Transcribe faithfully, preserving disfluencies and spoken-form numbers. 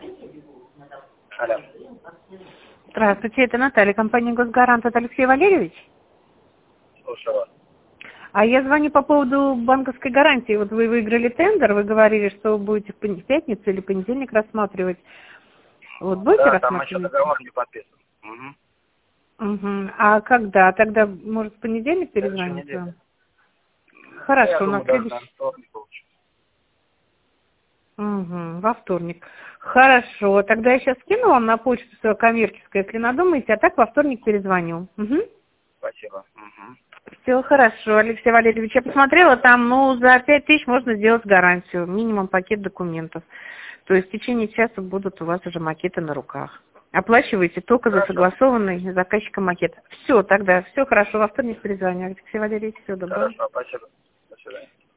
Алло. Здравствуйте, это Наталья, компания «Госгарант». Это Алексей Валерьевич? Слушаю вас. А я звоню по поводу банковской гарантии. Вот вы выиграли тендер, вы говорили, что вы будете в пон- в пятницу или понедельник рассматривать. Вот будете Да, там еще рассматривать? договор не подписан. Угу. Угу. А когда? Тогда, может, в понедельник Следующей перезвонить неделе. вам? Я Хорошо, на думаю, даже на следующий... вторник получится. Угу, во вторник. Хорошо, тогда я сейчас скину вам на почту свое коммерческое, если надумаете, а так во вторник перезвоню. Угу. Спасибо. Угу. Все хорошо, Алексей Валерьевич. Я посмотрела, там, ну, за пять тысяч можно сделать гарантию, минимум пакет документов. То есть в течение часа будут у вас уже макеты на руках. Оплачиваете только за Хорошо. согласованный заказчиком макет. Все, тогда, все хорошо, во вторник перезвоню. Алексей Валерьевич, всего доброго. Хорошо, спасибо. До свидания.